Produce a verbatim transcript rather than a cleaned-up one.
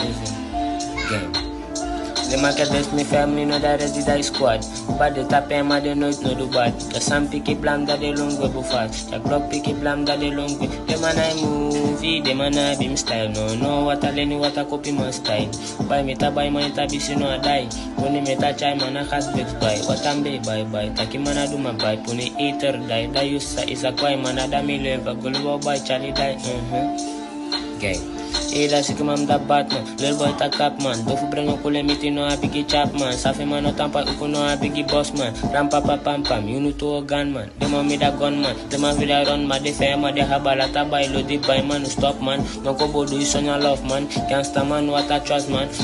Gang. The market best me family know that ready die squad. But the tap em they know it no do bad. The some picky blam that they long go fat. The clock picky blam that they long go. The man I movie, the man I beam style. No no what I learn what I copy my style. Buy me ta buy my ta bisi no I die. When me ta chai man I has big buy. What I'm be buy buy. Taki man I do my buy. Puni eater die. Da you sa is a quay man I da me live. Go buy Charlie die. Mhm. Gang. Ila si kumam da Batman, little boy ta cap man. Dofu brengo kule miti no a biggie chap man. Safi man no tampa uko no a biggie boss man. Ram pa pa pam pam, you know to a gun man. Dema me da gun man, dema me da run man. De fair man, de habala ta bay lo di bay man. Stop man, no ko bodo is on your love man. Gangsta man, what I trust man.